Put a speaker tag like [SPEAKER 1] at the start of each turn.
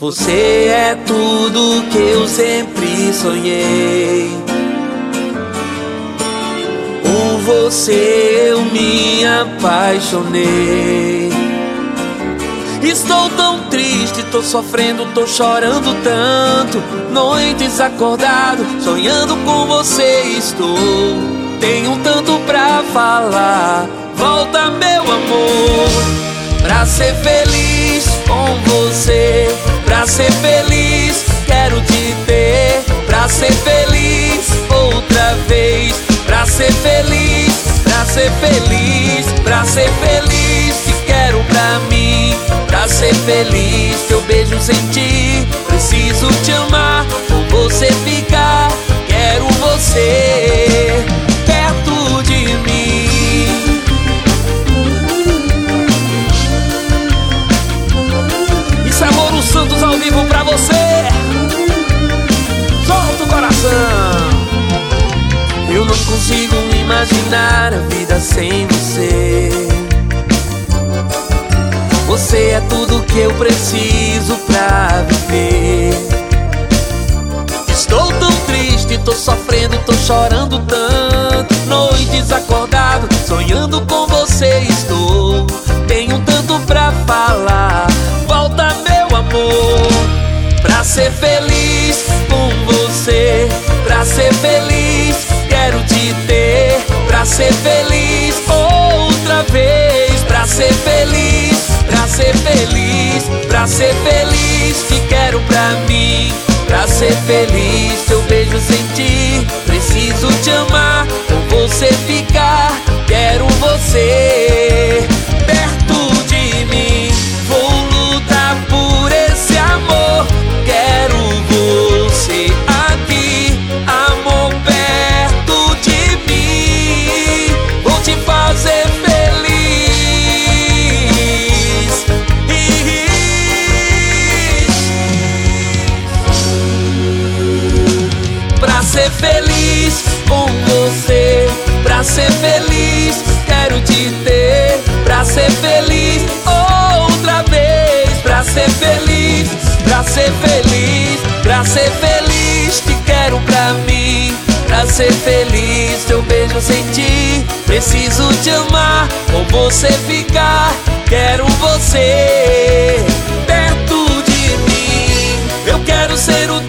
[SPEAKER 1] Você é tudo que eu sempre sonhei. Por você eu me apaixonei. Estou tão triste, tô sofrendo, tô chorando tanto. Noites acordado, sonhando com você estou. Tenho tanto pra falar. Volta, meu amor, pra ser feliz com você. Pra ser feliz, quero te ter. Pra ser feliz outra vez. Pra ser feliz, pra ser feliz, pra ser feliz, te quero pra mim. Pra ser feliz, teu beijo sentir. Preciso te amar, com você ficar. Quero você perto de mim. Isso é Moro Santos ao vivo pra você. Solta o coração. Eu não consigo imaginar a vida sem você. Você é tudo que eu preciso pra viver. Estou tão triste, tô sofrendo, tô chorando tanto. Noites acordado, sonhando com você estou. Tenho tanto pra falar. Volta, meu amor, pra ser feliz com você. Pra ser feliz, quero te ter. Pra ser feliz outra vez. Pra ser feliz, pra ser feliz, pra ser feliz, te quero pra mim. Pra ser feliz, teu beijo sentir. Preciso te amar, com você ficar. Quero você perto de mim. Vou lutar por esse amor. Quero você aqui, amor, perto de mim. Vou te fazer feliz. Pra ser feliz com você. Pra ser feliz, quero te ter. Pra ser feliz outra vez. Pra ser feliz, pra ser feliz, pra ser feliz, te quero pra mim. Pra ser feliz, teu beijo sentir. Preciso te amar, com você ficar. Quero você perto de mim. Eu quero ser o